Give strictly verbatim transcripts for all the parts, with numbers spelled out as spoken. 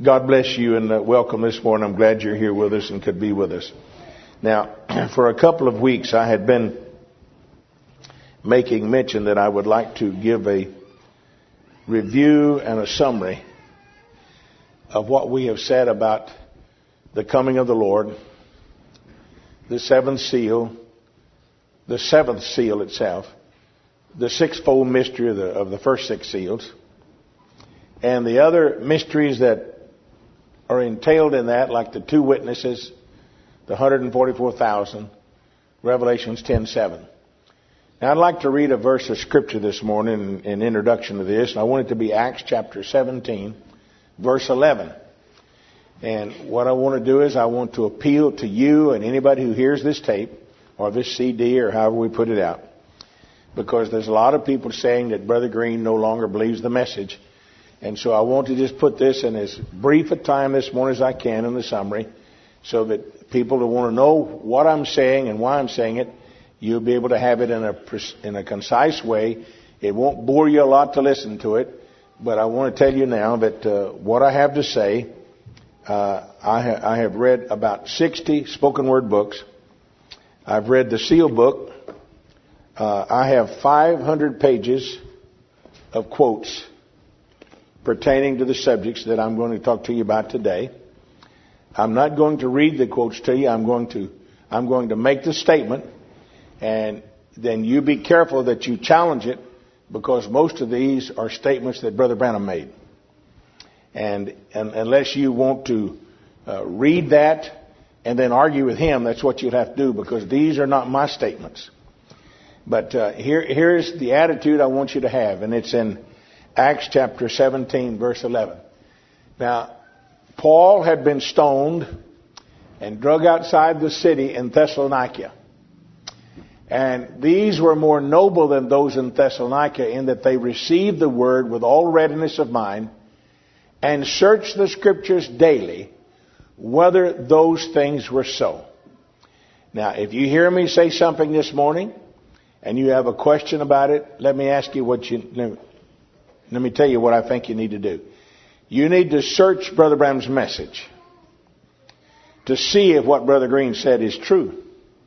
God bless you and uh, welcome this morning. I'm glad you're here with us and could be with us. Now, for a couple of weeks, I had been making mention that I would like to give a review and a summary of what we have said about the coming of the Lord, the seventh seal, the seventh seal itself, the sixfold mystery of the, of the first six seals, and the other mysteries that are entailed in that, like the two witnesses, the one hundred forty-four thousand, Revelations ten seven. Now, I'd like to read a verse of Scripture this morning in, in introduction to this, and I want it to be Acts chapter seventeen, verse eleven. And what I want to do is I want to appeal to you and anybody who hears this tape, or this C D, or however we put it out, because there's a lot of people saying that Brother Green no longer believes the message. And so I want to just put this in as brief a time this morning as I can in the summary, so that people who want to know what I'm saying and why I'm saying it, you'll be able to have it in a in a concise way. It won't bore you a lot to listen to it, but I want to tell you now that uh, what I have to say, uh, I, ha- I have read about sixty spoken word books. I've read the Seal book. Uh, I have five hundred pages of quotes pertaining to the subjects that I'm going to talk to you about today. I'm not going to read the quotes to you. I'm going to I'm going to make the statement, and then you be careful that you challenge it, because most of these are statements that Brother Branham made. And, and unless you want to uh, read that and then argue with him, that's what you'd have to do, because these are not my statements. But uh, here here's the attitude I want you to have, and it's in Acts chapter seventeen, verse eleven. Now, Paul had been stoned and drug outside the city in Thessalonica. And these were more noble than those in Thessalonica, in that they received the word with all readiness of mind and searched the Scriptures daily whether those things were so. Now, if you hear me say something this morning and you have a question about it, let me ask you what you... Let me tell you what I think you need to do. You need to search Brother Branham's message to see if what Brother Green said is true.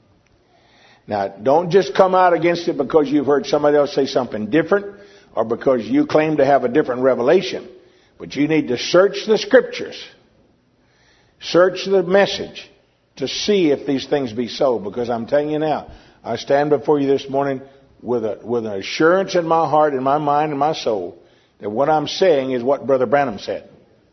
Now, don't just come out against it because you've heard somebody else say something different, or because you claim to have a different revelation. But you need to search the Scriptures, search the message to see if these things be so. Because I'm telling you now, I stand before you this morning with a with an assurance in my heart, in my mind, and my soul, that what I'm saying is what Brother Branham said.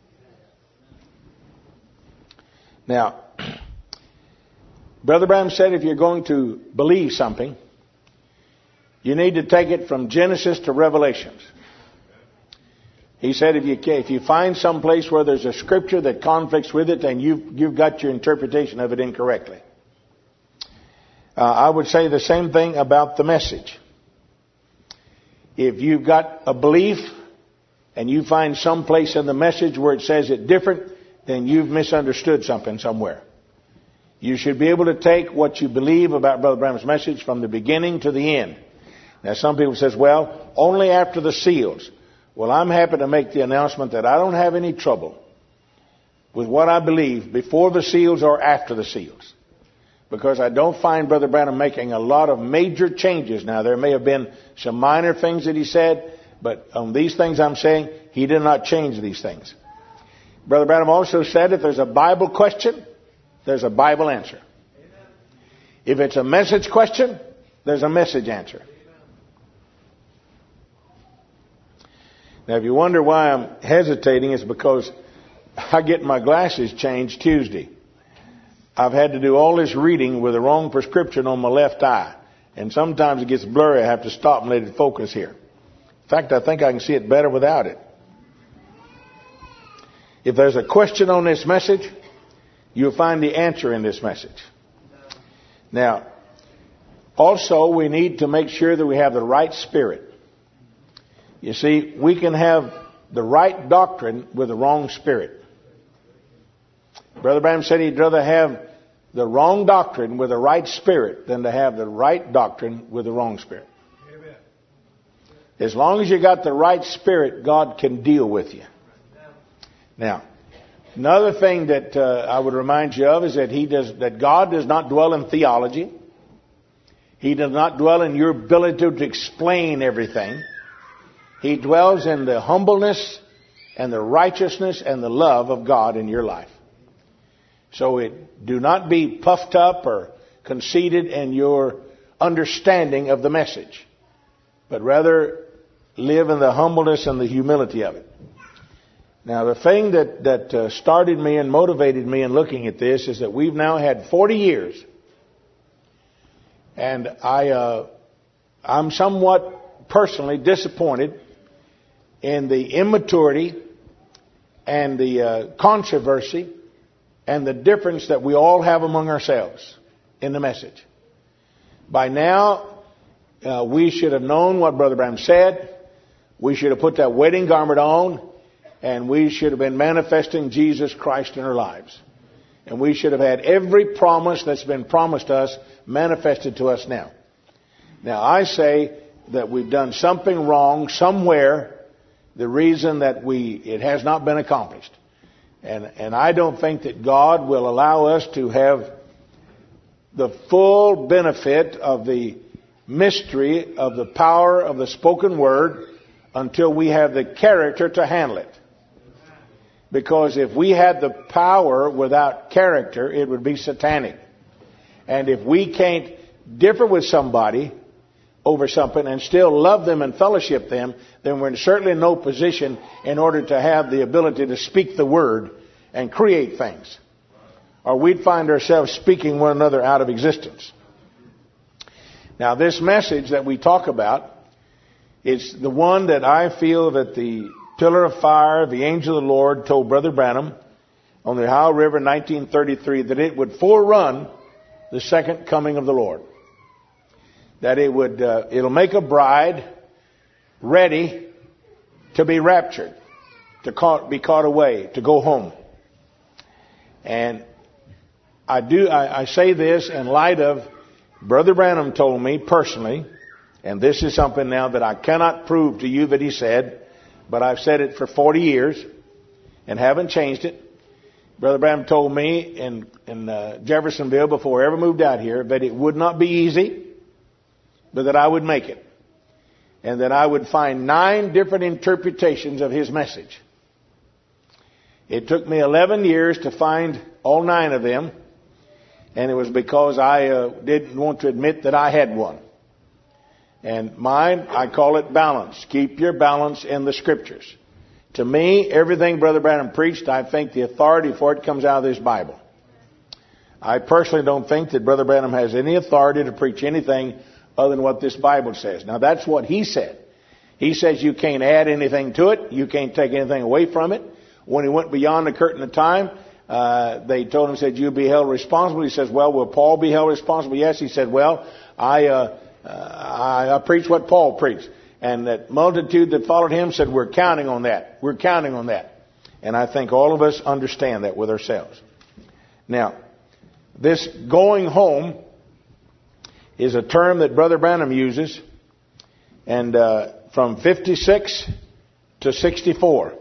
Now, Brother Branham said if you're going to believe something, you need to take it from Genesis to Revelations. He said if you if you find some place where there's a scripture that conflicts with it, then you've, you've got your interpretation of it incorrectly. Uh, I would say the same thing about the message. If you've got a belief and you find some place in the message where it says it different, then you've misunderstood something somewhere. You should be able to take what you believe about Brother Branham's message from the beginning to the end. Now, some people says, well, only after the seals. Well, I'm happy to make the announcement that I don't have any trouble with what I believe before the seals or after the seals, because I don't find Brother Branham making a lot of major changes. Now, there may have been some minor things that he said, but on these things I'm saying, he did not change these things. Brother Branham also said if there's a Bible question, there's a Bible answer. If it's a message question, there's a message answer. Now, if you wonder why I'm hesitating, it's because I get my glasses changed Tuesday. I've had to do all this reading with the wrong prescription on my left eye. And sometimes it gets blurry. I have to stop and let it focus here. In fact, I think I can see it better without it. If there's a question on this message, you'll find the answer in this message. Now, also, we need to make sure that we have the right spirit. You see, we can have the right doctrine with the wrong spirit. Brother Branham said he'd rather have the wrong doctrine with the right spirit than to have the right doctrine with the wrong spirit. Amen. As long as you got the right spirit, God can deal with you. Now, Another thing that uh, I would remind you of is that he does that God does not dwell in theology. He does not dwell in your ability to explain everything. He dwells in the humbleness and the righteousness and the love of God in your life. So it, do not be puffed up or conceited in your understanding of the message, but rather live in the humbleness and the humility of it. Now, the thing that, that uh, started me and motivated me in looking at this is that we've now had forty years. And I, uh, I'm somewhat personally disappointed in the immaturity and the uh, controversy and the difference that we all have among ourselves in the message. By now, uh, we should have known what Brother Branham said. We should have put that wedding garment on, and we should have been manifesting Jesus Christ in our lives. And we should have had every promise that's been promised us manifested to us now. Now, I say that we've done something wrong somewhere, the reason that we it has not been accomplished. And, and I don't think that God will allow us to have the full benefit of the mystery of the power of the spoken word until we have the character to handle it. Because if we had the power without character, it would be satanic. And if we can't differ with somebody over something and still love them and fellowship them, then we're certainly in no position in order to have the ability to speak the word and create things. Or we'd find ourselves speaking one another out of existence. Now, this message that we talk about is the one that I feel that the pillar of fire, the angel of the Lord, told Brother Branham on the Ohio River in nineteen thirty-three that it would forerun the second coming of the Lord. That it would, uh, it'll make a bride ready to be raptured, to caught, be caught away, to go home. And I do, I, I say this in light of Brother Branham told me personally, and this is something now that I cannot prove to you that he said, but I've said it for forty years and haven't changed it. Brother Branham told me in, in uh, Jeffersonville before I ever moved out here that it would not be easy, but that I would make it. And that I would find nine different interpretations of his message. It took me eleven years to find all nine of them. And it was because I uh, didn't want to admit that I had one. And mine, I call it balance. Keep your balance in the Scriptures. To me, everything Brother Branham preached, I think the authority for it comes out of this Bible. I personally don't think that Brother Branham has any authority to preach anything other than what this Bible says. Now, that's what he said. He says you can't add anything to it. You can't take anything away from it. When he went beyond the curtain of time, uh, they told him, said, you'll be held responsible. He says, well, will Paul be held responsible? Yes. He said, well, I... Uh, Uh, I, I preached what Paul preached. And that multitude that followed him said, we're counting on that. We're counting on that. And I think all of us understand that with ourselves. Now, this going home is a term that Brother Branham uses. And uh, from fifty-six to sixty-four.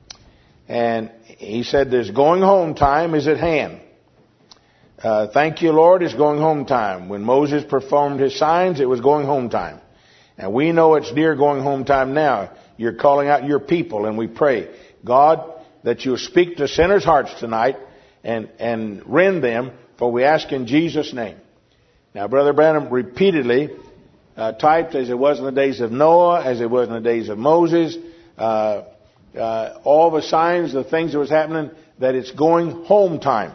And he said, this going home time is at hand. Uh, thank you, Lord, it's going home time. When Moses performed his signs, it was going home time. And we know it's near going home time now. You're calling out your people, and we pray, God, that you'll speak to sinners' hearts tonight and, and rend them, for we ask in Jesus' name. Now, Brother Branham repeatedly uh, typed, as it was in the days of Noah, as it was in the days of Moses, uh, uh, all the signs, the things that was happening, that it's going home time.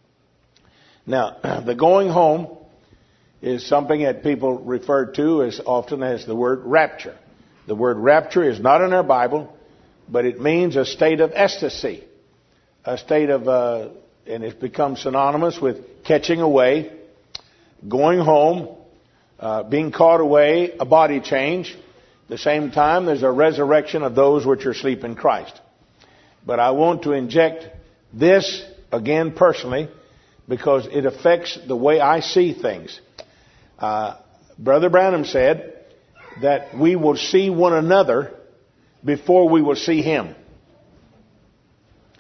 Now, the going home is something that people refer to as often as the word rapture. The word rapture is not in our Bible, but it means a state of ecstasy, a state of, uh, and it's become synonymous with catching away, going home, uh, being caught away, a body change. At the same time, there's a resurrection of those which are asleep in Christ. But I want to inject this again personally, because it affects the way I see things. Uh, Brother Branham said that we will see one another before we will see Him.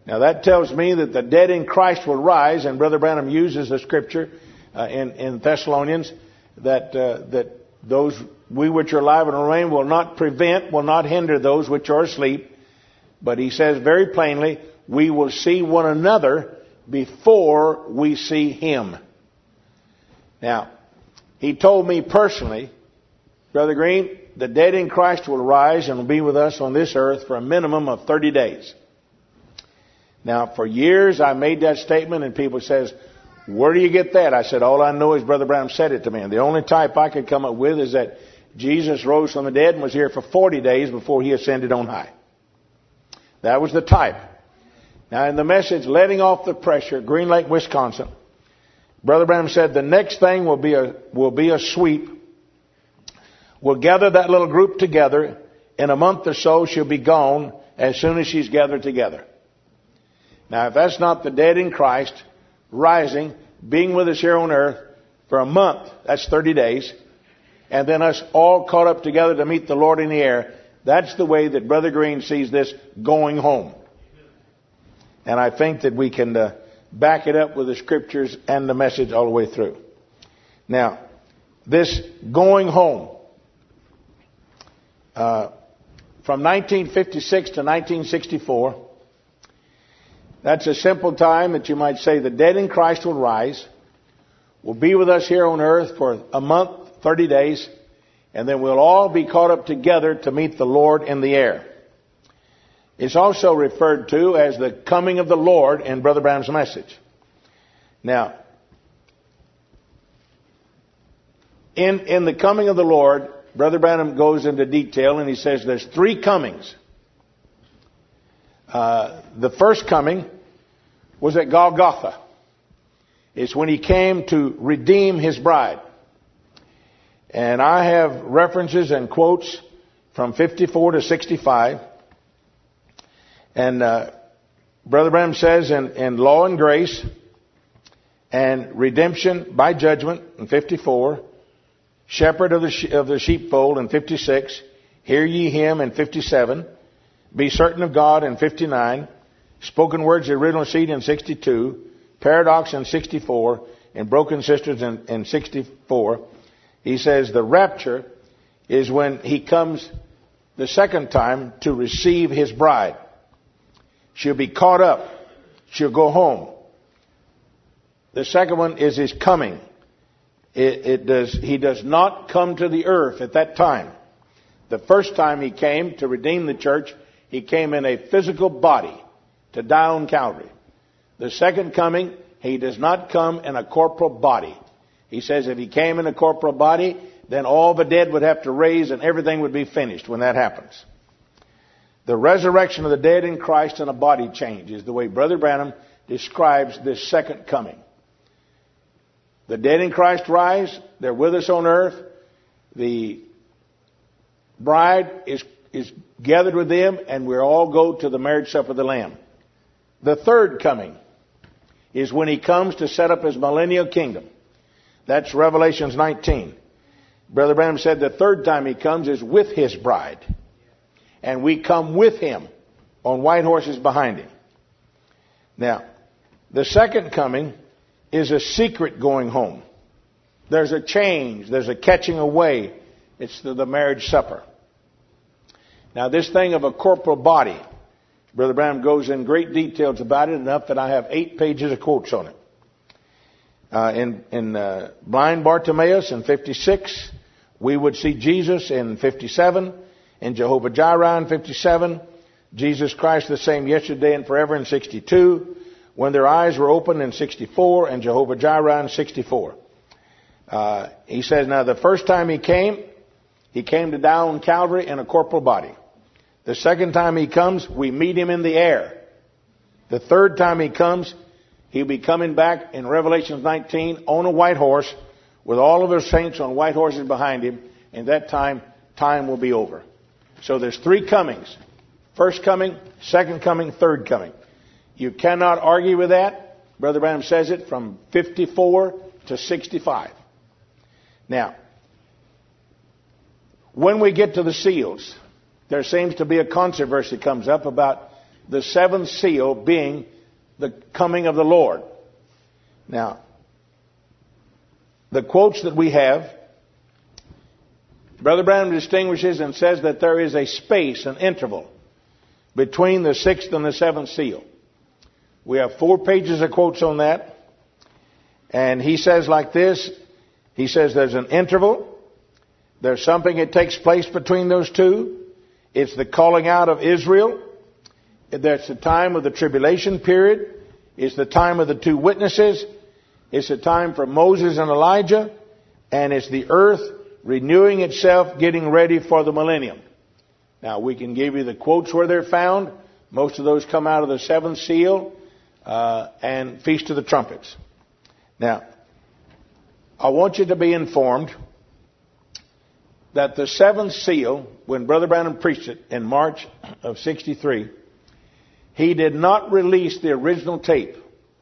Now that tells me that the dead in Christ will rise, and Brother Branham uses the scripture uh, in, in Thessalonians that uh, that those we which are alive and remain will not prevent, will not hinder those which are asleep. But he says very plainly, we will see one another before we see him. Now, he told me personally, Brother Green, the dead in Christ will rise and will be with us on this earth for a minimum of thirty days. Now, for years I made that statement and people says, where do you get that? I said, all I know is Brother Branham said it to me. And the only type I could come up with is that Jesus rose from the dead and was here for forty days before he ascended on high. That was the type. Now, in the message, Letting Off the Pressure, Green Lake, Wisconsin, Brother Branham said the next thing will be a, will be a sweep. We'll gather that little group together. In a month or so, she'll be gone as soon as she's gathered together. Now, if that's not the dead in Christ rising, being with us here on earth for a month, that's thirty days, and then us all caught up together to meet the Lord in the air, that's the way that Brother Green sees this going home. And I think that we can uh, back it up with the scriptures and the message all the way through. Now, this going home, uh, from nineteen fifty-six to nineteen sixty-four, that's a simple time that you might say the dead in Christ will rise, will be with us here on earth for a month, thirty days, and then we'll all be caught up together to meet the Lord in the air. It's also referred to as the coming of the Lord in Brother Branham's message. Now, in, in the coming of the Lord, Brother Branham goes into detail and he says there's three comings. Uh, the first coming was at Golgotha. It's when he came to redeem his bride. And I have references and quotes from fifty-four to sixty-five. And uh, Brother Branham says in, in Law and Grace and Redemption by Judgment in fifty-four, Shepherd of the, she- of the Sheepfold in fifty-six, Hear Ye Him in fifty-seven, Be Certain of God in fifty-nine, Spoken Words of the Original Seed in sixty-two, Paradox in sixty-four, and Broken Sisters in, in sixty-four. He says the rapture is when he comes the second time to receive his bride. She'll be caught up. She'll go home. The second one is his coming. It, it does, he does not come to the earth at that time. The first time he came to redeem the church, he came in a physical body to die on Calvary. The second coming, he does not come in a corporal body. He says if he came in a corporal body, then all the dead would have to raise and everything would be finished when that happens. The resurrection of the dead in Christ and a body change is the way Brother Branham describes this second coming. The dead in Christ rise. They're with us on earth. The bride is, is gathered with them, and we all go to the marriage supper of the Lamb. The third coming is when he comes to set up his millennial kingdom. That's Revelations nineteen. Brother Branham said the third time he comes is with his bride. And we come with him on white horses behind him. Now, the second coming is a secret going home. There's a change. There's a catching away. It's the, the marriage supper. Now, this thing of a corporal body, Brother Branham goes in great details about it, enough that I have eight pages of quotes on it. Uh, in in uh, blind Bartimaeus in fifty-six, we would see Jesus in fifty-seven. In Jehovah Jireh in fifty-seven, Jesus Christ the same yesterday and forever in sixty-two, when their eyes were opened in sixty-four, and Jehovah Jireh in sixty-four. Uh, he says, now the first time he came, he came to die on Calvary in a corporal body. The second time he comes, we meet him in the air. The third time he comes, he'll be coming back in Revelation nineteen on a white horse with all of his saints on white horses behind him. And that time, time will be over. So there's three comings. First coming, second coming, third coming. You cannot argue with that. Brother Branham says it from fifty-four to sixty-five. Now, when we get to the seals, there seems to be a controversy comes up about the seventh seal being the coming of the Lord. Now, the quotes that we have, Brother Branham distinguishes and says that there is a space, an interval, between the sixth and the seventh seal. We have four pages of quotes on that. And he says like this, he says there's an interval, there's something that takes place between those two. It's the calling out of Israel. That's the time of the tribulation period. It's the time of the two witnesses. It's the time for Moses and Elijah. And it's the earth renewing itself, getting ready for the millennium. Now, we can give you the quotes where they're found. Most of those come out of the seventh seal uh, and Feast of the Trumpets. Now, I want you to be informed that the seventh seal, when Brother Branham preached it in March of sixty-three, he did not release the original tape.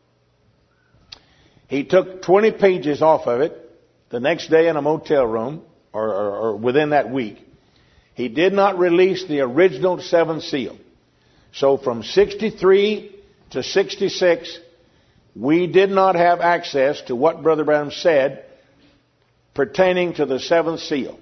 He took twenty pages off of it the next day in a motel room, or, or, or within that week. He did not release the original seventh seal. So from sixty-three to sixty-six, we did not have access to what Brother Branham said pertaining to the seventh seal.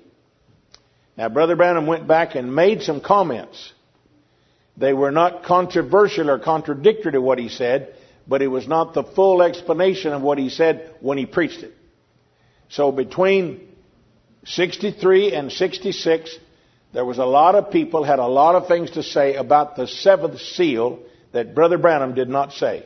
Now, Brother Branham went back and made some comments. They were not controversial or contradictory to what he said, but it was not the full explanation of what he said when he preached it. So between sixty-three and sixty-six, there was a lot of people had a lot of things to say about the seventh seal that Brother Branham did not say.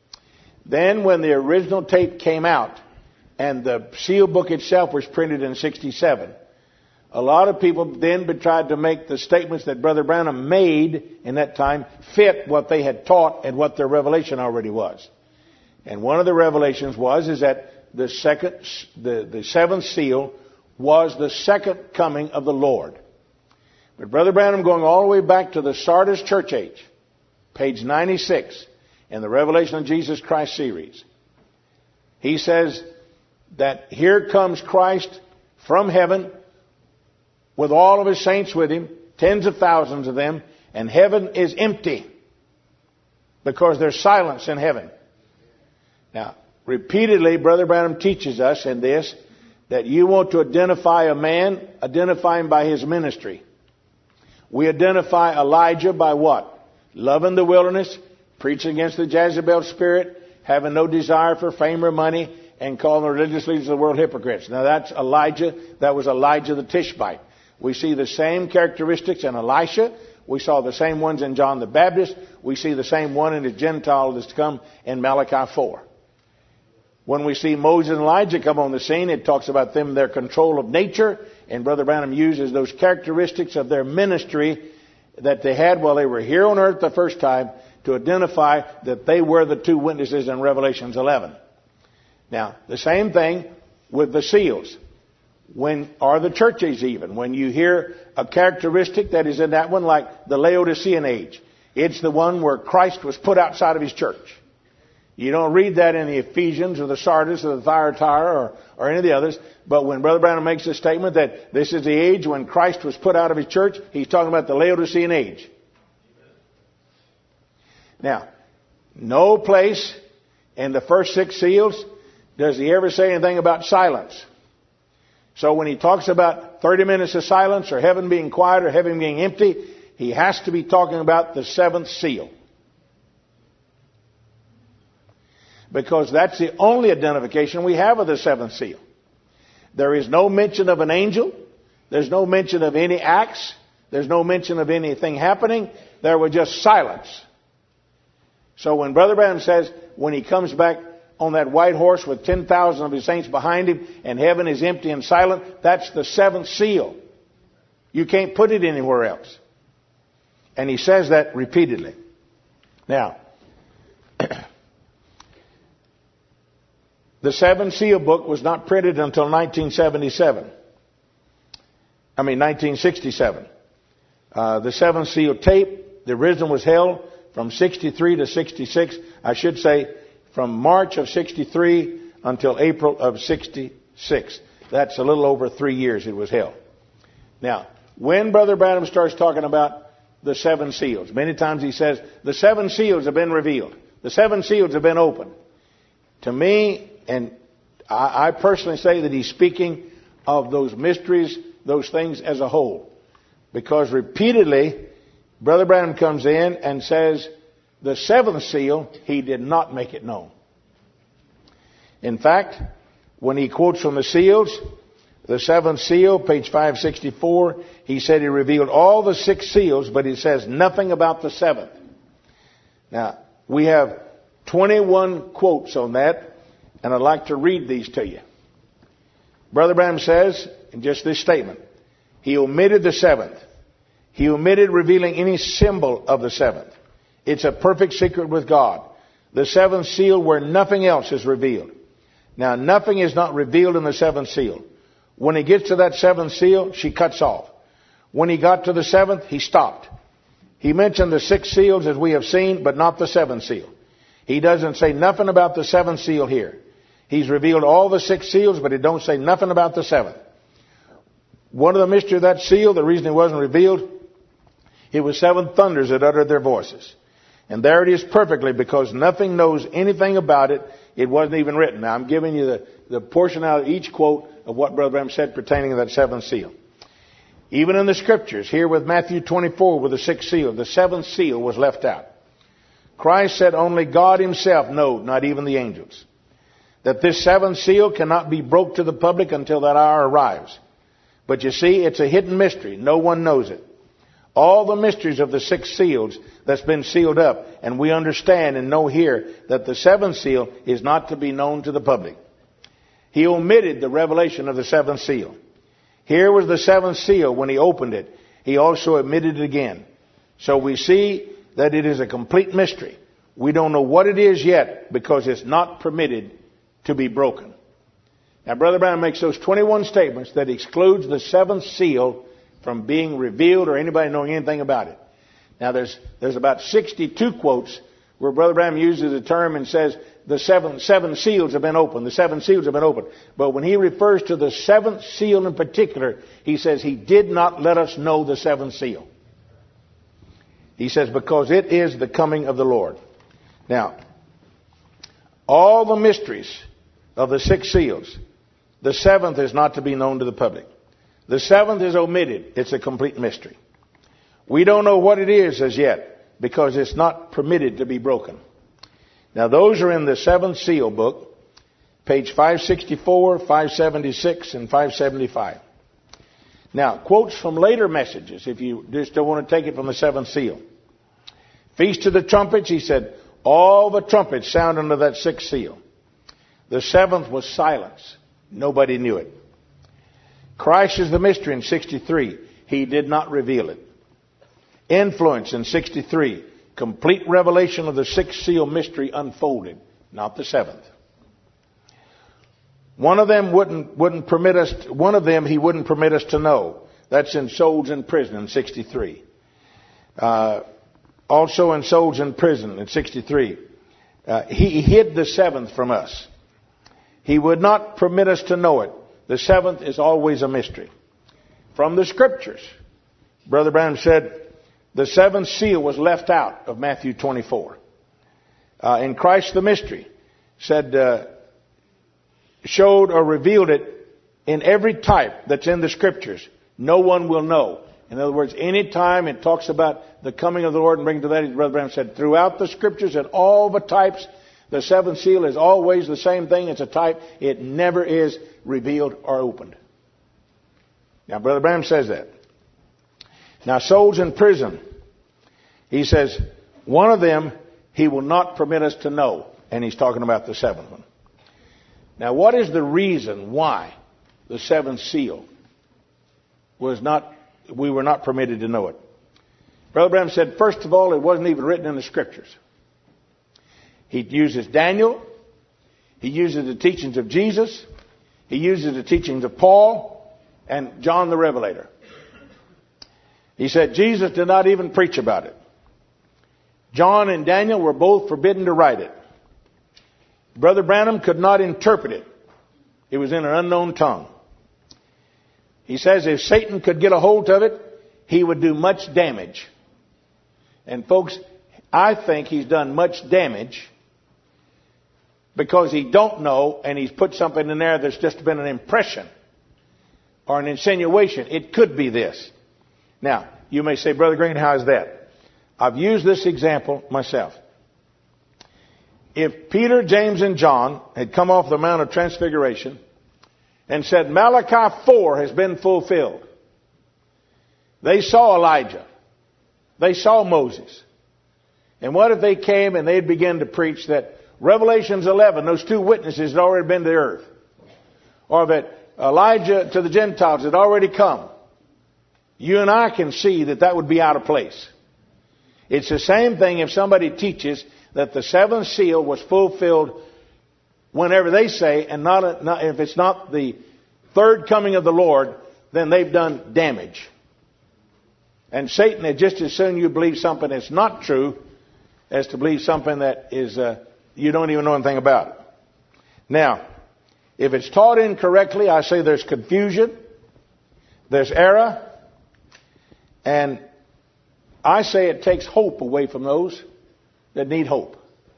Then when the original tape came out and the seal book itself was printed in sixty-seven, a lot of people then tried to make the statements that Brother Branham made in that time fit what they had taught and what their revelation already was. And one of the revelations was is that the second, the, the seventh seal was the second coming of the Lord. But Brother Branham, going all the way back to the Sardis Church Age, page ninety-six in the Revelation of Jesus Christ series, he says that here comes Christ from heaven with all of his saints with him, tens of thousands of them, and heaven is empty because there's silence in heaven. Now, repeatedly, Brother Branham teaches us in this that you want to identify a man, identify him by his ministry. We identify Elijah by what? Loving the wilderness, preaching against the Jezebel spirit, having no desire for fame or money, and calling the religious leaders of the world hypocrites. Now that's Elijah. That was Elijah the Tishbite. We see the same characteristics in Elisha. We saw the same ones in John the Baptist. We see the same one in the Gentile that's come in Malachi four. When we see Moses and Elijah come on the scene, it talks about them, their control of nature. And Brother Branham uses those characteristics of their ministry that they had while they were here on earth the first time to identify that they were the two witnesses in Revelations eleven. Now, the same thing with the seals. When, or the church age even. When you hear a characteristic that is in that one, like the Laodicean age, it's the one where Christ was put outside of his church. You don't read that in the Ephesians or the Sardis or the Thyatira or, or any of the others. But when Brother Branham makes a statement that this is the age when Christ was put out of his church, he's talking about the Laodicean age. Now, no place in the first six seals does he ever say anything about silence. So when he talks about thirty minutes of silence or heaven being quiet or heaven being empty, he has to be talking about the seventh seal. Because that's the only identification we have of the seventh seal. There is no mention of an angel. There's no mention of any acts. There's no mention of anything happening. There was just silence. So when Brother Branham says, when he comes back on that white horse with ten thousand of his saints behind him and heaven is empty and silent, that's the seventh seal. You can't put it anywhere else. And he says that repeatedly. Now, the seventh seal book was not printed until nineteen seventy-seven. I mean, nineteen sixty-seven. Uh, the seventh seal tape, the original was held from sixty-three to sixty-six. I should say from March of sixty-three until April of sixty-six. That's a little over three years it was held. Now, when Brother Branham starts talking about the seven seals. Many times he says, the seven seals have been revealed. The seven seals have been opened. To me, and I, I personally say that he's speaking of those mysteries, those things as a whole. Because repeatedly, Brother Branham comes in and says, the seventh seal, he did not make it known. In fact, when he quotes from the seals, the seventh seal, page five sixty-four, he said he revealed all the six seals, but he says nothing about the seventh. Now, we have twenty-one quotes on that, and I'd like to read these to you. Brother Branham says, in just this statement, he omitted the seventh. He omitted revealing any symbol of the seventh. It's a perfect secret with God. The seventh seal where nothing else is revealed. Now, nothing is not revealed in the seventh seal. When he gets to that seventh seal, she cuts off. When he got to the seventh, he stopped. He mentioned the six seals as we have seen, but not the seventh seal. He doesn't say nothing about the seventh seal here. He's revealed all the six seals, but he don't say nothing about the seventh. One of the mysteries of that seal, the reason it wasn't revealed, it was seven thunders that uttered their voices. And there it is perfectly, because nothing knows anything about it. It wasn't even written. Now I'm giving you the, the portion out of each quote of what Brother Branham said pertaining to that seventh seal. Even in the scriptures, here with Matthew twenty-four with the sixth seal, the seventh seal was left out. Christ said only God himself knowed, not even the angels, that this seventh seal cannot be broke to the public until that hour arrives. But you see, it's a hidden mystery. No one knows it. All the mysteries of the six seals that's been sealed up, and we understand and know here that the seventh seal is not to be known to the public. He omitted the revelation of the seventh seal. Here was the seventh seal when he opened it. He also omitted it again. So we see that it is a complete mystery. We don't know what it is yet because it's not permitted to be broken. Now, Brother Branham makes those twenty-one statements that excludes the seventh seal from being revealed or anybody knowing anything about it. Now, there's there's about sixty-two quotes where Brother Branham uses the term and says the seven seven seals have been opened. The seven seals have been opened. But when he refers to the seventh seal in particular, he says he did not let us know the seventh seal. He says because it is the coming of the Lord. Now, all the mysteries of the six seals, the seventh is not to be known to the public. The seventh is omitted. It's a complete mystery. We don't know what it is as yet because it's not permitted to be broken. Now, those are in the seventh seal book, page five sixty-four, five seventy-six, and five seventy-five. Now, quotes from later messages, if you just don't want to take it from the seventh seal. Feast of the Trumpets, he said, all the trumpets sound under that sixth seal. The seventh was silence. Nobody knew it. Christ is the mystery in sixty-three. He did not reveal it. Influence in sixty-three. Complete revelation of the sixth seal mystery unfolded, not the seventh. One of them wouldn't, wouldn't permit us, to, one of them he wouldn't permit us to know. That's in Souls in Prison in sixty-three. Uh, also in Souls in Prison in sixty-three. Uh, he hid the seventh from us. He would not permit us to know it. The seventh is always a mystery. From the scriptures, Brother Branham said the seventh seal was left out of Matthew twenty-four. Uh, in Christ the mystery, said, uh, showed or revealed it in every type that's in the scriptures. No one will know. In other words, any time it talks about the coming of the Lord and bringing to that, Brother Branham said, throughout the scriptures and all the types, the seventh seal is always the same thing. It's a type. It never is revealed or opened. Now, Brother Branham says that. Now, Souls in Prison, he says, one of them he will not permit us to know. And he's talking about the seventh one. Now, what is the reason why the seventh seal was not, we were not permitted to know it? Brother Branham said, first of all, it wasn't even written in the scriptures. He uses Daniel. He uses the teachings of Jesus. He uses the teachings of Paul and John the Revelator. He said Jesus did not even preach about it. John and Daniel were both forbidden to write it. Brother Branham could not interpret it. It was in an unknown tongue. He says if Satan could get a hold of it, he would do much damage. And folks, I think he's done much damage because he don't know, and he's put something in there that's just been an impression or an insinuation. It could be this. Now, you may say, Brother Green, how is that? I've used this example myself. If Peter, James, and John had come off the Mount of Transfiguration and said, Malachi four has been fulfilled. They saw Elijah. They saw Moses. And what if they came and they'd begin to preach that Revelations eleven, those two witnesses had already been to the earth? Or that Elijah to the Gentiles had already come? You and I can see that that would be out of place. It's the same thing if somebody teaches that the seventh seal was fulfilled whenever they say, and not, not if it's not the third coming of the Lord, then they've done damage. And Satan had just as soon you believe something that's not true as to believe something that is uh, you don't even know anything about it. Now, if it's taught incorrectly, I say there's confusion, there's error, and I say it takes hope away from those that need hope.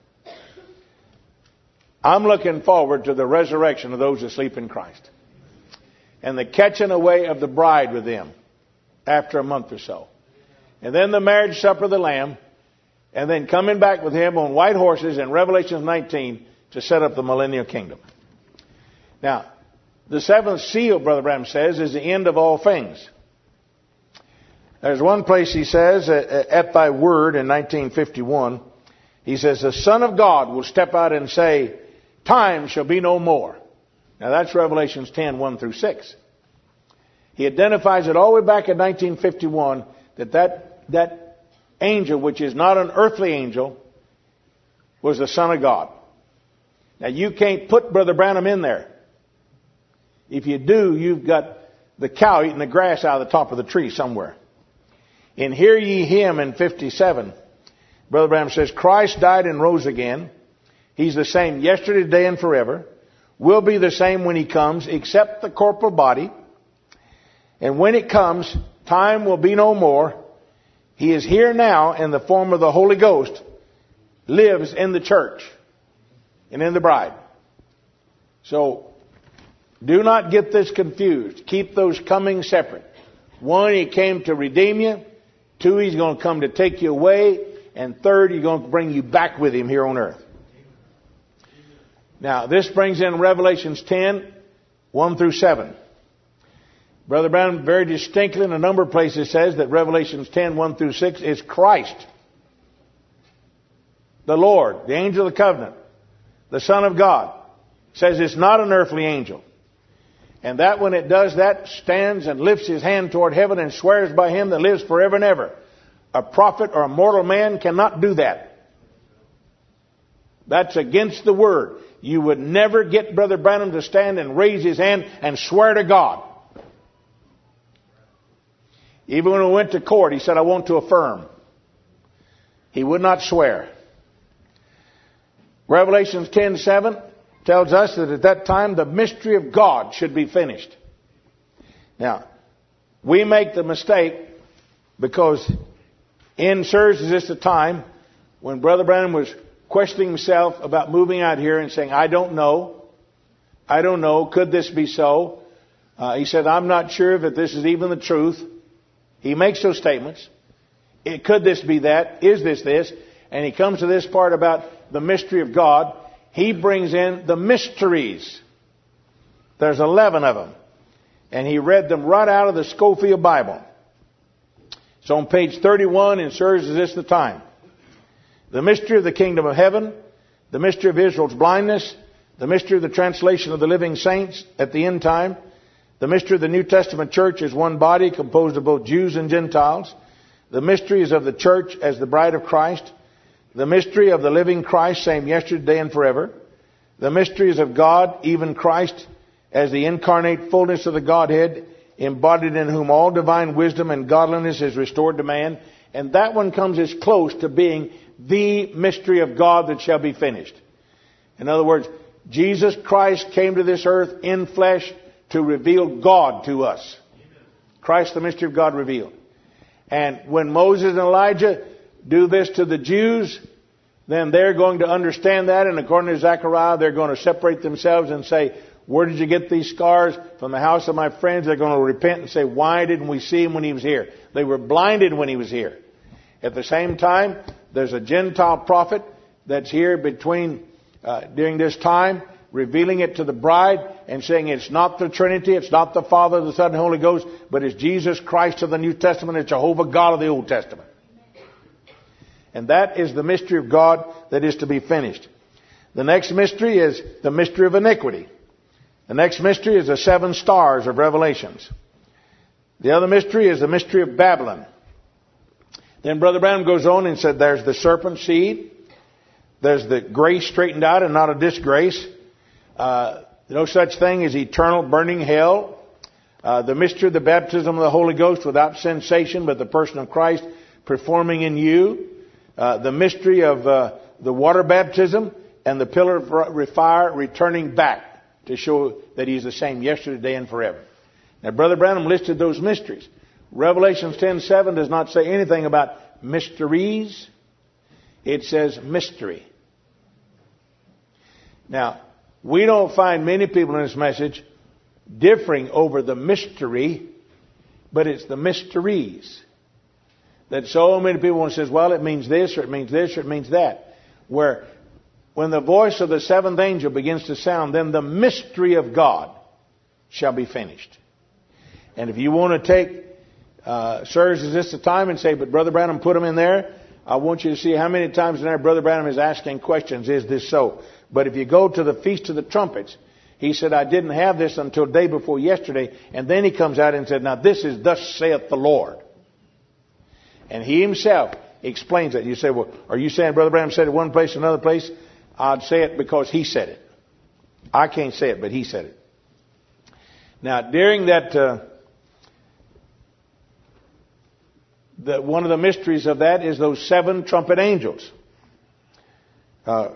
I'm looking forward to the resurrection of those that sleep in Christ and the catching away of the bride with them after a month or so. And then the marriage supper of the Lamb, and then coming back with him on white horses in Revelation nineteen to set up the millennial kingdom. Now, the seventh seal, Brother Branham says, is the end of all things. There's one place he says, at thy word in nineteen fifty-one, he says, the Son of God will step out and say, time shall be no more. Now that's Revelations ten, one through six. He identifies it all the way back in nineteen fifty-one that that, that angel, which is not an earthly angel, was the Son of God. Now you can't put Brother Branham in there. If you do, you've got the cow eating the grass out of the top of the tree somewhere. In Hear Ye Him in fifty-seven, Brother Branham says, Christ died and rose again. He's the same yesterday, today, and forever. Will be the same when He comes, except the corporal body. And when it comes, time will be no more. He is here now in the form of the Holy Ghost, lives in the church and in the bride. So, do not get this confused. Keep those coming separate. One, He came to redeem you. Two, He's going to come to take you away. And third, He's going to bring you back with Him here on earth. Now, this brings in Revelations ten, one through seven. Brother Brown very distinctly in a number of places says that Revelations ten, one through six is Christ, the Lord, the angel of the covenant, the Son of God. Says it's not an earthly angel. And that when it does that, stands and lifts his hand toward heaven and swears by Him that lives forever and ever. A prophet or a mortal man cannot do that. That's against the Word. You would never get Brother Branham to stand and raise his hand and swear to God. Even when we went to court, he said, I want to affirm. He would not swear. Revelations ten, seven tells us that at that time the mystery of God should be finished. Now, we make the mistake because in Sirs is this a time when Brother Branham was questioning himself about moving out here and saying, I don't know. I don't know. Could this be so? Uh, he said, I'm not sure that this is even the truth. He makes those statements. It, could this be that? Is this this? And he comes to this part about the mystery of God. He brings in the mysteries. There's eleven of them. And he read them right out of the Scofield Bible. It's on page thirty-one in Sirs is this the time. The mystery of the kingdom of heaven, the mystery of Israel's blindness, the mystery of the translation of the living saints at the end time, the mystery of the New Testament church as one body composed of both Jews and Gentiles, the mysteries of the church as the bride of Christ, the mystery of the living Christ, same yesterday, today, and forever, the mysteries of God, even Christ, as the incarnate fullness of the Godhead, embodied in whom all divine wisdom and godliness is restored to man. And that one comes as close to being the mystery of God that shall be finished. In other words, Jesus Christ came to this earth in flesh to reveal God to us. Christ, the mystery of God revealed. And when Moses and Elijah do this to the Jews, then they're going to understand that. And according to Zechariah, they're going to separate themselves and say, where did you get these scars? From the house of my friends. They're going to repent and say, why didn't we see him when he was here? They were blinded when he was here. At the same time, there's a Gentile prophet that's here between uh, during this time, revealing it to the bride and saying it's not the Trinity, it's not the Father, the Son, and the Holy Ghost, but it's Jesus Christ of the New Testament, it's Jehovah God of the Old Testament. And that is the mystery of God that is to be finished. The next mystery is the mystery of iniquity. The next mystery is the seven stars of Revelations. The other mystery is the mystery of Babylon. Then Brother Branham goes on and said there's the serpent seed. There's the grace straightened out and not a disgrace. Uh, no such thing as eternal burning hell. Uh, the mystery of the baptism of the Holy Ghost without sensation, but the person of Christ performing in you. Uh, the mystery of uh, the water baptism and the pillar of fire returning back to show that he's the same yesterday, today, and forever. Now, Brother Branham listed those mysteries. Revelation ten seven does not say anything about mysteries. It says mystery. Now, we don't find many people in this message differing over the mystery, but it's the mysteries. That so many people says, well, it means this, or it means this, or it means that. Where when the voice of the seventh angel begins to sound, then the mystery of God shall be finished. And if you want to take, uh, sirs, is this the time? And say, but Brother Branham put them in there. I want you to see how many times in there Brother Branham is asking questions, is this so? But if you go to the Feast of the Trumpets, he said, I didn't have this until day before yesterday. And then he comes out and said, now this is thus saith the Lord. And he himself explains that. You say, well, are you saying Brother Branham said it one place, another place? I'd say it because he said it. I can't say it, but he said it. Now, during that, uh, the, one of the mysteries of that is those seven trumpet angels. Uh,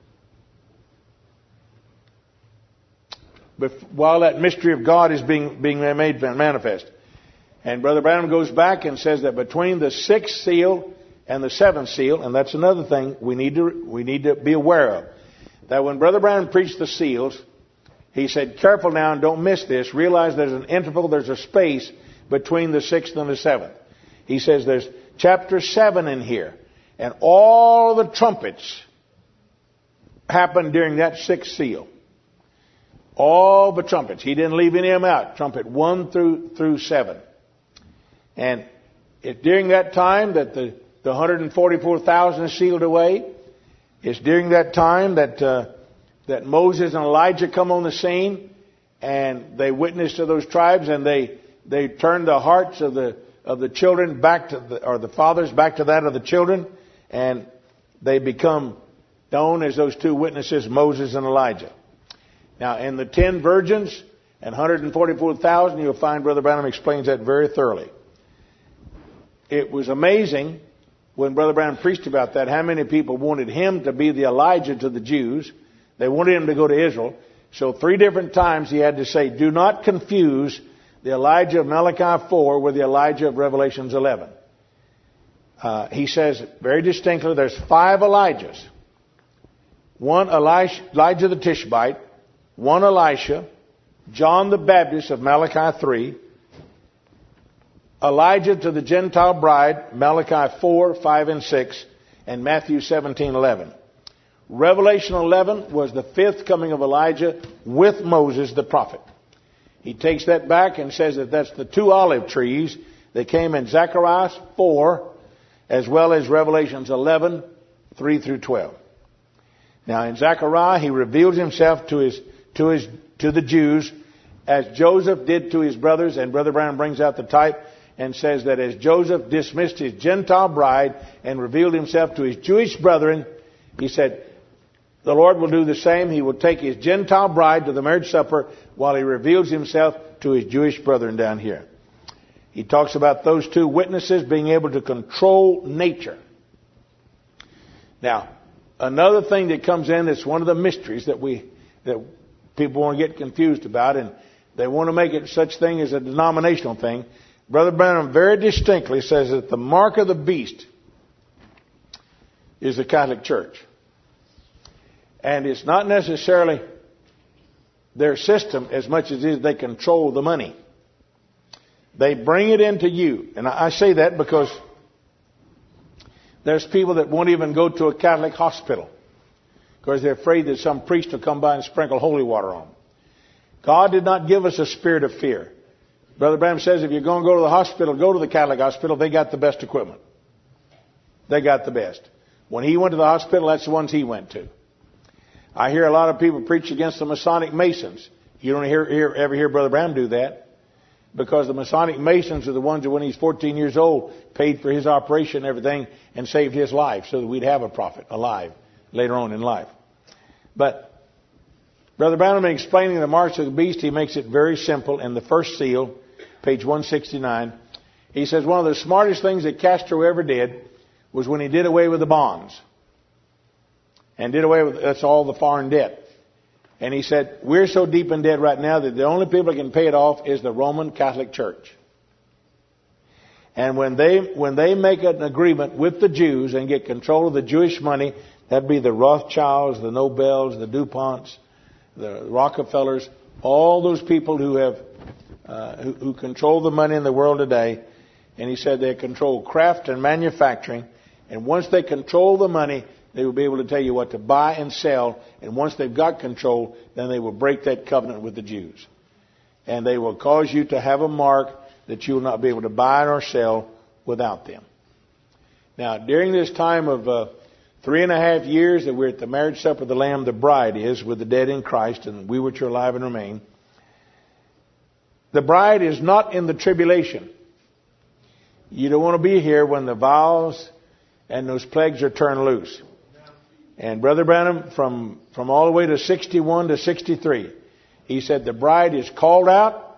but while that mystery of God is being being made manifest. And Brother Branham goes back and says that between the sixth seal and the seventh seal, and that's another thing we need to we need to be aware of, that when Brother Branham preached the seals, he said, careful now and don't miss this. Realize there's an interval, there's a space between the sixth and the seventh. He says there's chapter seven in here, and all the trumpets happened during that sixth seal. All the trumpets. He didn't leave any of them out. Trumpet one through through seven. And it's during that time that the, the one hundred forty-four thousand is sealed away. It's during that time that uh, that Moses and Elijah come on the scene, and they witness to those tribes, and they they turn the hearts of the of the children back to the, or the fathers back to that of the children, and they become known as those two witnesses, Moses and Elijah. Now, in the ten virgins and one hundred forty-four thousand, you'll find Brother Branham explains that very thoroughly. It was amazing when Brother Branham preached about that, how many people wanted him to be the Elijah to the Jews. They wanted him to go to Israel. So three different times he had to say, do not confuse the Elijah of Malachi four with the Elijah of Revelations eleven. Uh, he says very distinctly, there's five Elijahs. One Elijah, Elijah the Tishbite, one Elisha, John the Baptist of Malachi three, Elijah to the Gentile bride, Malachi four, five, and six, and Matthew seventeen, eleven. Revelation eleven was the fifth coming of Elijah with Moses the prophet. He takes that back and says that that's the two olive trees that came in Zechariah four, as well as Revelations eleven, three through twelve. Now in Zechariah, he reveals himself to his to his to the Jews as Joseph did to his brothers, and Brother Branham brings out the type and says that as Joseph dismissed his Gentile bride and revealed himself to his Jewish brethren, he said, the Lord will do the same. He will take his Gentile bride to the marriage supper while he reveals himself to his Jewish brethren down here. He talks about those two witnesses being able to control nature. Now, another thing that comes in that's one of the mysteries that we that people want to get confused about, and they want to make it such thing as a denominational thing. Brother Branham very distinctly says that the mark of the beast is the Catholic Church. And it's not necessarily their system as much as it is they control the money. They bring it into you. And I say that because there's people that won't even go to a Catholic hospital because they're afraid that some priest will come by and sprinkle holy water on them. God did not give us a spirit of fear. Brother Branham says if you're going to go to the hospital, go to the Catholic hospital. They got the best equipment. They got the best. When he went to the hospital, that's the ones he went to. I hear a lot of people preach against the Masonic Masons. You don't hear, hear, ever hear Brother Branham do that. Because the Masonic Masons are the ones that when he's fourteen years old paid for his operation and everything and saved his life so that we'd have a prophet alive later on in life. But Brother Branham, in explaining the marks of the beast, he makes it very simple in the first seal, page one sixty-nine. He says one of the smartest things that Castro ever did was when he did away with the bonds. And did away with, that's all the foreign debt. And he said, we're so deep in debt right now that the only people that can pay it off is the Roman Catholic Church. And when they when they make an agreement with the Jews and get control of the Jewish money, that'd be the Rothschilds, the Nobels, the DuPonts, the Rockefellers, all those people who have uh, who, who control the money in the world today. And he said they control craft and manufacturing. And once they control the money, they will be able to tell you what to buy and sell. And once they've got control, then they will break that covenant with the Jews. And they will cause you to have a mark that you will not be able to buy or sell without them. Now, during this time of uh, three and a half years that we're at the marriage supper of the Lamb, the bride is with the dead in Christ, and we which are alive and remain. The bride is not in the tribulation. You don't want to be here when the vials and those plagues are turned loose. And Brother Branham, from, from all the way to sixty-one to sixty-three, he said the bride is called out.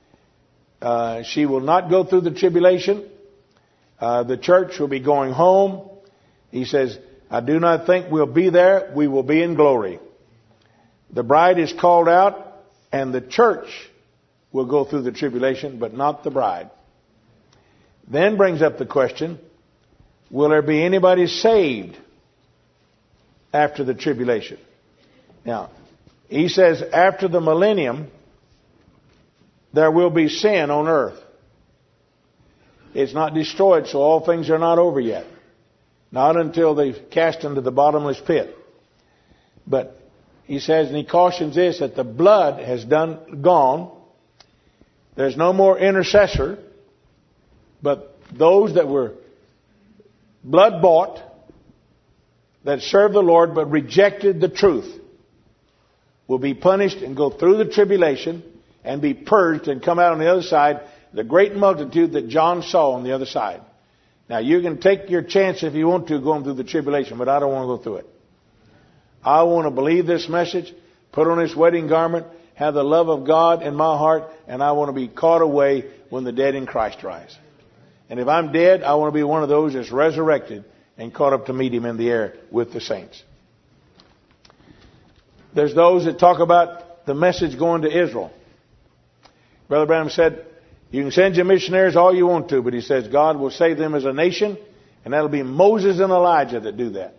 Uh, she will not go through the tribulation. Uh, the church will be going home. He says, I do not think we'll be there. We will be in glory. The bride is called out, and the church will go through the tribulation, but not the bride. Then brings up the question, will there be anybody saved after the tribulation? Now, he says after the millennium, there will be sin on earth. It's not destroyed, so all things are not over yet. Not until they're cast into the bottomless pit. But he says, and he cautions this, that the blood has done gone. There's no more intercessor. But those that were blood bought, that served the Lord but rejected the truth, will be punished and go through the tribulation and be purged and come out on the other side, the great multitude that John saw on the other side. Now, you can take your chance if you want to going through the tribulation, but I don't want to go through it. I want to believe this message, put on this wedding garment, have the love of God in my heart, and I want to be caught away when the dead in Christ rise. And if I'm dead, I want to be one of those that's resurrected and caught up to meet Him in the air with the saints. There's those that talk about the message going to Israel. Brother Branham said, you can send your missionaries all you want to, but he says God will save them as a nation, and that'll be Moses and Elijah that do that.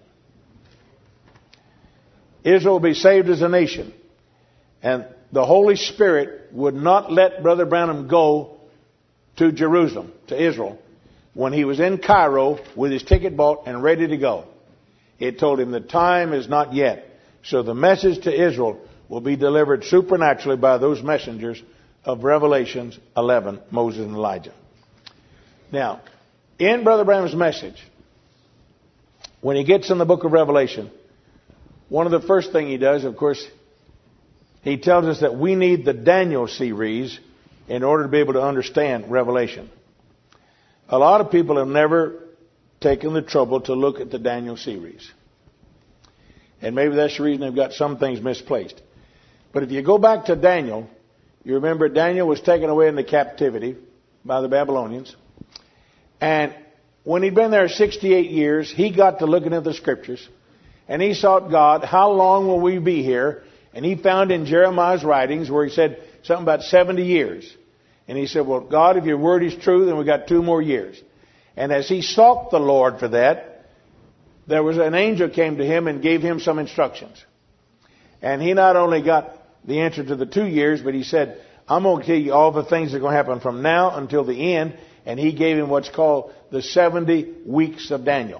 Israel will be saved as a nation. And the Holy Spirit would not let Brother Branham go to Jerusalem, to Israel, when he was in Cairo with his ticket bought and ready to go. It told him the time is not yet. So the message to Israel will be delivered supernaturally by those messengers of Revelations eleven, Moses and Elijah. Now, in Brother Branham's message, when he gets in the book of Revelation, one of the first thing he does, of course, he tells us that we need the Daniel series in order to be able to understand Revelation. A lot of people have never taken the trouble to look at the Daniel series. And maybe that's the reason they've got some things misplaced. But if you go back to Daniel, you remember Daniel was taken away into captivity by the Babylonians. And when he'd been there sixty-eight years, he got to looking at the scriptures. And he sought God, how long will we be here? And he found in Jeremiah's writings where he said something about seventy years. And he said, well, God, if your word is true, then we've got two more years. And as he sought the Lord for that, there was an angel came to him and gave him some instructions. And he not only got the answer to the two years, but he said, I'm going to tell you all the things that are going to happen from now until the end. And he gave him what's called the seventy weeks of Daniel.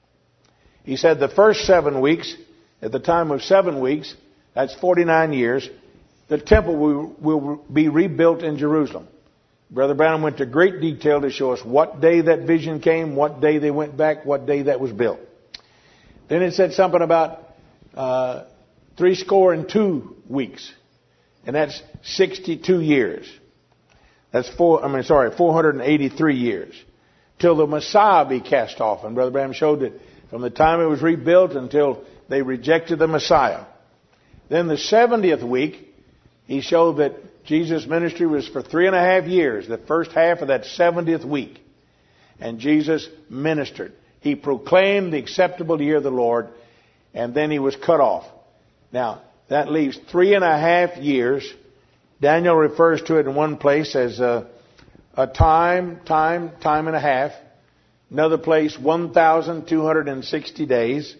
He said the first seven weeks, at the time of seven weeks, that's forty-nine years, the temple will, will be rebuilt in Jerusalem. Brother Branham went to great detail to show us what day that vision came, what day they went back, what day that was built. Then it said something about uh, three score and two weeks. And that's sixty-two years. That's four, I mean, sorry, four hundred eighty-three years. Till the Messiah be cast off. And Brother Branham showed that from the time it was rebuilt until they rejected the Messiah. Then the seventieth week, he showed that Jesus' ministry was for three and a half years, the first half of that seventieth week. And Jesus ministered. He proclaimed the acceptable year of the Lord, and then he was cut off. Now, that leaves three and a half years. Daniel refers to it in one place as a, a time, time, time and a half. Another place, one thousand two hundred sixty days.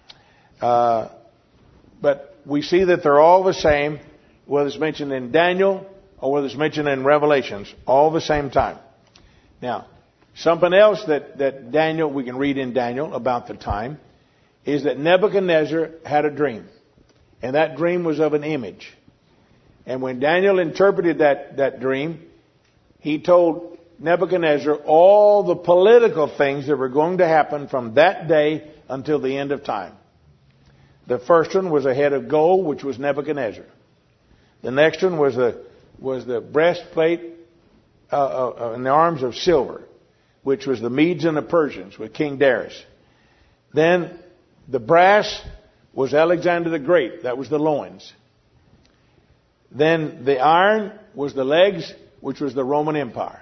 Uh, but we see that they're all the same, whether it's mentioned in Daniel or whether it's mentioned in Revelations, all the same time. Now, something else that, that Daniel, we can read in Daniel about the time, is that Nebuchadnezzar had a dream. And that dream was of an image. And when Daniel interpreted that, that dream, he told Nebuchadnezzar all the political things that were going to happen from that day until the end of time. The first one was a head of gold, which was Nebuchadnezzar. The next one was the, was the breastplate uh, uh, in the arms of silver, which was the Medes and the Persians with King Darius. Then the brass was Alexander the Great. That was the loins. Then the iron was the legs, which was the Roman Empire.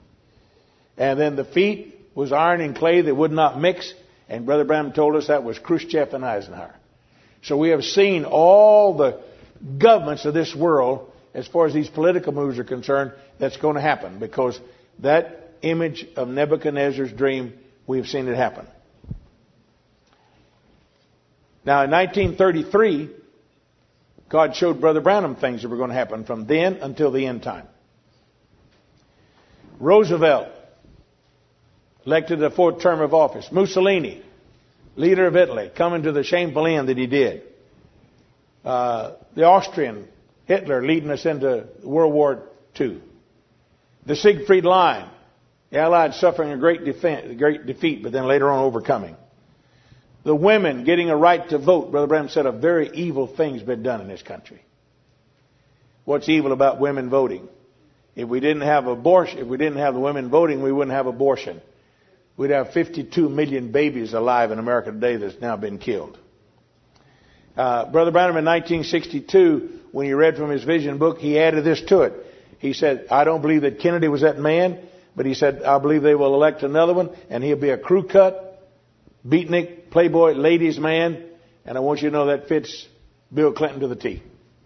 And then the feet was iron and clay that would not mix. And Brother Branham told us that was Khrushchev and Eisenhower. So we have seen all the governments of this world, as far as these political moves are concerned, that's going to happen. Because that image of Nebuchadnezzar's dream, we've seen it happen. Now, in nineteen thirty-three, God showed Brother Branham things that were going to happen from then until the end time. Roosevelt, elected the fourth term of office. Mussolini, leader of Italy, coming to the shameful end that he did. Uh, the Austrian, Hitler, leading us into World War Two. The Siegfried Line, the Allies suffering a great, defe- great defeat, but then later on overcoming. The women getting a right to vote. Brother Branham said a very evil thing's been done in this country. What's evil about women voting? If we didn't have abortion, if we didn't have the women voting, we wouldn't have abortion. We'd have fifty-two million babies alive in America today that's now been killed. Uh, Brother Branham in nineteen sixty-two, when he read from his vision book, he added this to it. He said, I don't believe that Kennedy was that man, but he said, I believe they will elect another one, and he'll be a crew cut, beatnik, playboy, ladies' man, and I want you to know that fits Bill Clinton to the T.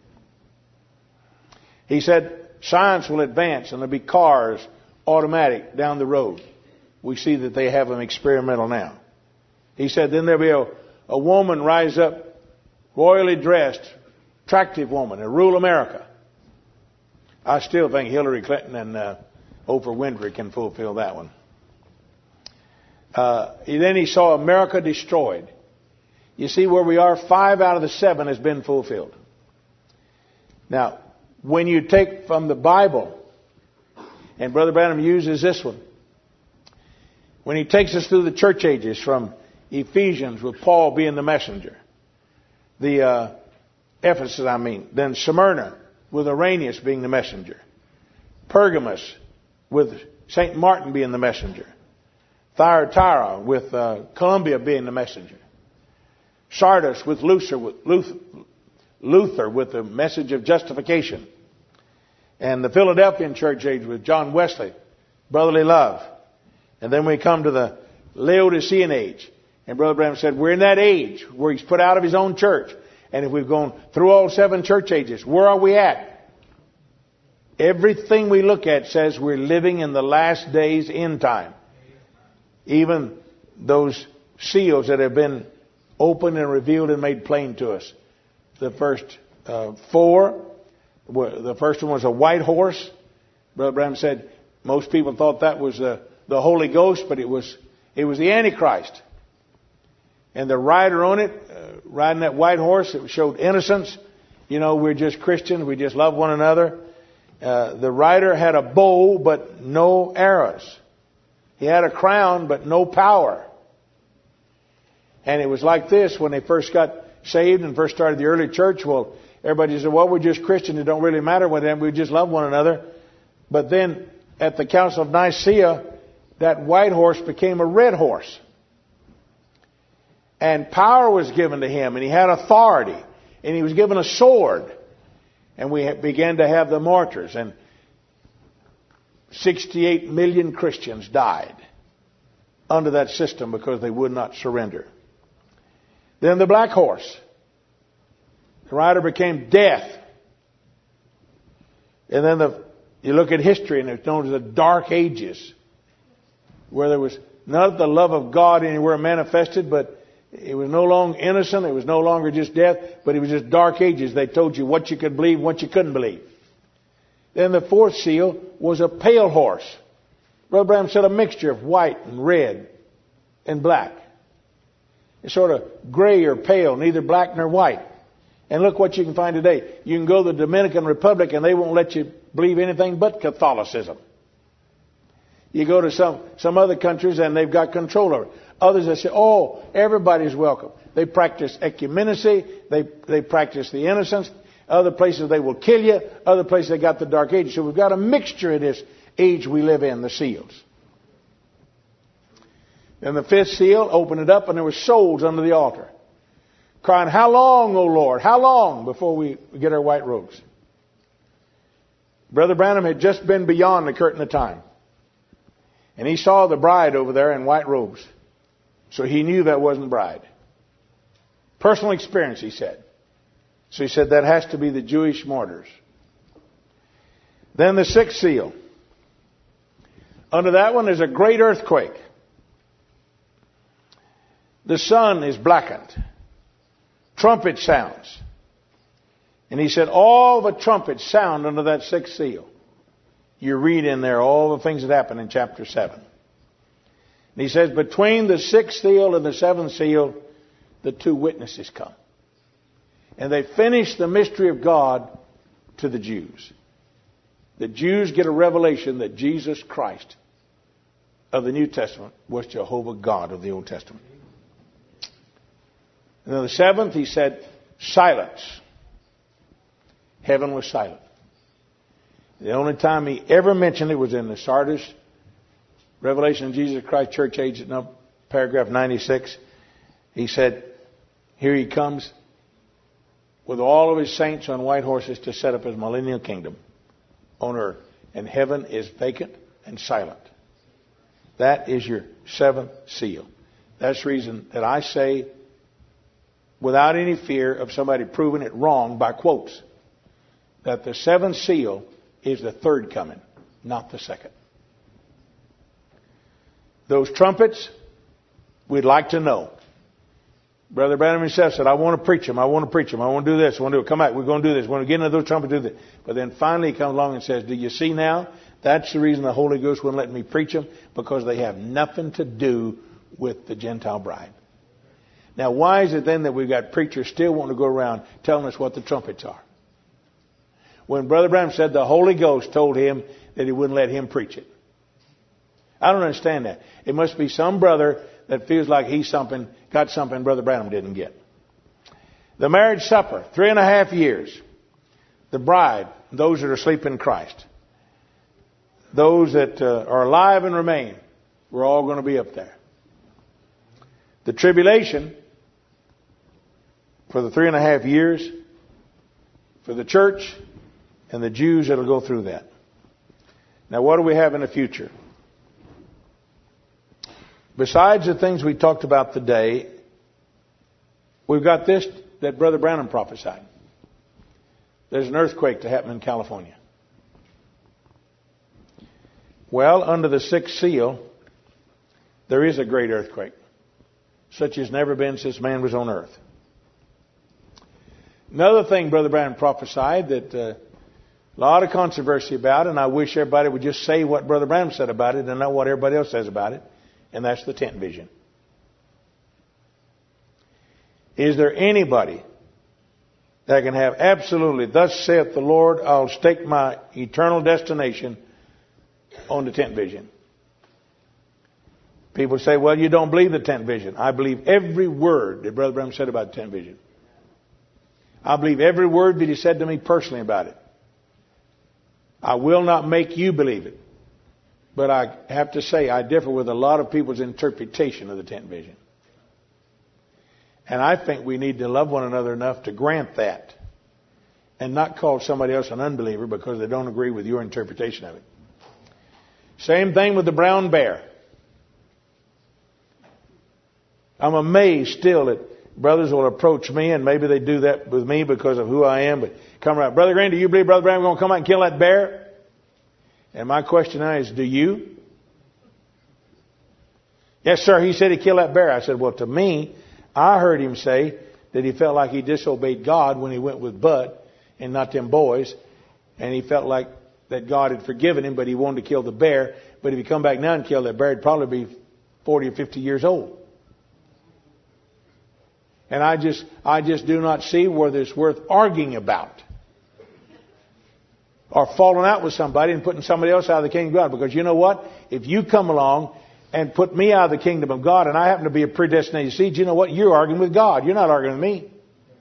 He said, science will advance and there'll be cars, automatic, down the road. We see that they have them experimental now. He said, then there'll be a, a woman rise up, royally dressed, attractive woman, and rule America. I still think Hillary Clinton and uh, Oprah Winfrey can fulfill that one. Uh, then he saw America destroyed. You see where we are, five out of the seven has been fulfilled. Now, when you take from the Bible, and Brother Branham uses this one, when he takes us through the church ages from Ephesians with Paul being the messenger, the uh, Ephesus, I mean, then Smyrna with Irenaeus being the messenger, Pergamos with Saint Martin being the messenger, Thyatira with uh, Columbia being the messenger, Sardis with Luther, with Luther, Luther with the message of justification, and the Philadelphian church age with John Wesley, brotherly love. And then we come to the Laodicean age. And Brother Branham said, we're in that age where he's put out of his own church. And if we've gone through all seven church ages, where are we at? Everything we look at says we're living in the last days end time. Even those seals that have been opened and revealed and made plain to us. The first uh, four, the first one was a white horse. Brother Branham said most people thought that was the, the Holy Ghost, but it was it was the Antichrist. And the rider on it, uh, riding that white horse, it showed innocence. You know, we're just Christians. We just love one another. Uh, the rider had a bow, but no arrows. He had a crown, but no power. And it was like this when they first got saved and first started the early church. Well, everybody said, well, we're just Christians. It don't really matter what them. We just love one another. But then at the Council of Nicaea, that white horse became a red horse. And power was given to him, and he had authority, and he was given a sword. And we began to have the martyrs, and sixty-eight million Christians died under that system because they would not surrender. Then the black horse. The rider became death. And then the, you look at history, and it's known as the Dark Ages, where there was not the love of God anywhere manifested, but it was no longer innocent. It was no longer just death, but it was just dark ages. They told you what you could believe, what you couldn't believe. Then the fourth seal was a pale horse. Brother Branham said a mixture of white and red and black. It's sort of gray or pale, neither black nor white. And look what you can find today. You can go to the Dominican Republic and they won't let you believe anything but Catholicism. You go to some, some other countries and they've got control over it. Others that say, oh, everybody's welcome. They practice ecumenacy. They, they practice the innocence. Other places they will kill you. Other places they got the dark ages. So we've got a mixture in this age we live in, the seals. And the fifth seal, opened it up and there were souls under the altar. Crying, how long, O Lord? How long before we get our white robes? Brother Branham had just been beyond the curtain of time. And he saw the bride over there in white robes. So he knew that wasn't the bride. Personal experience, he said. So he said that has to be the Jewish martyrs. Then the sixth seal. Under that one is a great earthquake. The sun is blackened. Trumpet sounds. And he said all the trumpets sound under that sixth seal. You read in there all the things that happen in chapter seven. And he says, between the sixth seal and the seventh seal, the two witnesses come. And they finish the mystery of God to the Jews. The Jews get a revelation that Jesus Christ of the New Testament was Jehovah God of the Old Testament. And then the seventh, he said, silence. Heaven was silent. The only time he ever mentioned it was in the Sardis Revelation of Jesus Christ Church Age, paragraph ninety-six. He said, here he comes with all of his saints on white horses to set up his millennial kingdom on earth. And heaven is vacant and silent. That is your seventh seal. That's the reason that I say, without any fear of somebody proving it wrong by quotes, that the seventh seal is the third coming, not the second. Those trumpets, we'd like to know. Brother Branham himself said, I want to preach them. I want to preach them. I want to do this. I want to do it. Come back. We're going to do this. We're going to get into those trumpets, do this. But then finally he comes along and says, do you see now? That's the reason the Holy Ghost wouldn't let me preach them, because they have nothing to do with the Gentile bride. Now, why is it then that we've got preachers still wanting to go around telling us what the trumpets are? When Brother Branham said the Holy Ghost told him that he wouldn't let him preach it. I don't understand that. It must be some brother that feels like he's something, got something Brother Branham didn't get. The marriage supper, three and a half years. The bride, those that are asleep in Christ. Those that uh, are alive and remain, we're all going to be up there. The tribulation for the three and a half years for the church and the Jews that will go through that. Now, what do we have in the future? Besides the things we talked about today, we've got this that Brother Branham prophesied. There's an earthquake to happen in California. Well, under the sixth seal, there is a great earthquake. such as never been since man was on earth. Another thing Brother Branham prophesied that uh, a lot of controversy about, and I wish everybody would just say what Brother Branham said about it and not what everybody else says about it, and that's the tent vision. Is there anybody that can have absolutely, thus saith the Lord, I'll stake my eternal destination on the tent vision? People say, well, you don't believe the tent vision. I believe every word that Brother Branham said about the tent vision. I believe every word that he said to me personally about it. I will not make you believe it. But I have to say, I differ with a lot of people's interpretation of the tent vision. And I think we need to love one another enough to grant that. And not call somebody else an unbeliever because they don't agree with your interpretation of it. Same thing with the brown bear. I'm amazed still that brothers will approach me, and maybe they do that with me because of who I am, but come around, Brother Green, do you believe Brother Branham is going to come out and kill that bear? And my question now is, do you? Yes, sir, he said he killed that bear. I said, well, to me, I heard him say that he felt like he disobeyed God when he went with Bud and not them boys, and he felt like that God had forgiven him, but he wanted to kill the bear. But if he come back now and kill that bear, he'd probably be forty or fifty years old. And I just, I just do not see whether it's worth arguing about or falling out with somebody and putting somebody else out of the kingdom of God. Because you know what? If you come along and put me out of the kingdom of God and I happen to be a predestinated seed, you know what? You're arguing with God. You're not arguing with me.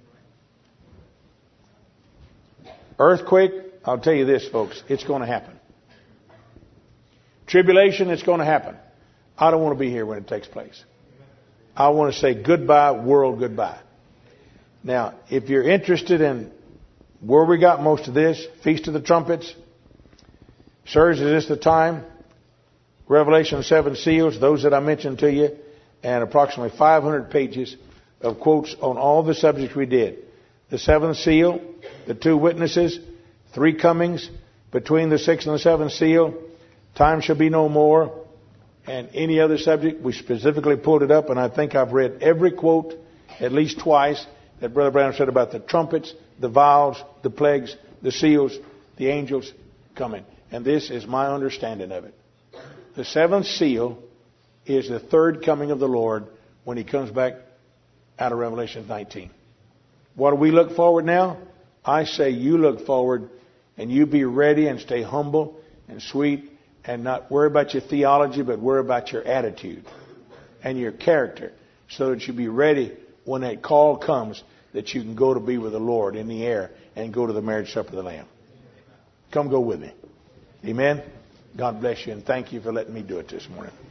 Earthquake, I'll tell you this, folks. It's going to happen. Tribulation, it's going to happen. I don't want to be here when it takes place. I want to say goodbye, world, goodbye. Now, if you're interested in where we got most of this, Feast of the Trumpets, sirs, is this the time? Revelation seven seals, those that I mentioned to you, and approximately five hundred pages of quotes on all the subjects we did. The seventh seal, the two witnesses, three comings, between the sixth and the seventh seal, time shall be no more, and any other subject. We specifically pulled it up, and I think I've read every quote at least twice that Brother Branham said about the trumpets, the vials, the plagues, the seals, the angels coming. And this is my understanding of it. The seventh seal is the third coming of the Lord when He comes back out of Revelation nineteen. What do we look forward now? I say you look forward and you be ready and stay humble and sweet and not worry about your theology, but worry about your attitude and your character so that you be ready when that call comes that you can go to be with the Lord in the air and go to the marriage supper of the Lamb. Come go with me. Amen. God bless you and thank you for letting me do it this morning.